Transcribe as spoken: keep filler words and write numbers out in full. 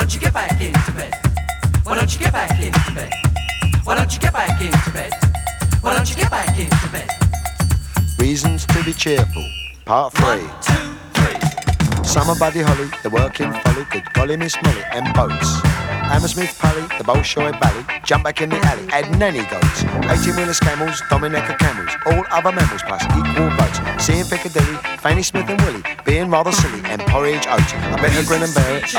don't you get back into bed? Why don't you get back into bed? Why don't you get back into bed? Why don't you get back into bed? Reasons to be cheerful, part three. One, two, three. Summer Buddy Holly, the working folly, good golly Miss Molly, and boats. Hammersmith Pally, the Bolshoi Bally, jump back in the alley, add nanny goats. eighteen-wheelers, camels, Dominica camels, all other mammals plus equal votes. Seeing Piccadilly, Fanny Smith and Willie, being rather silly, and porridge oats. I better grin and bear it, I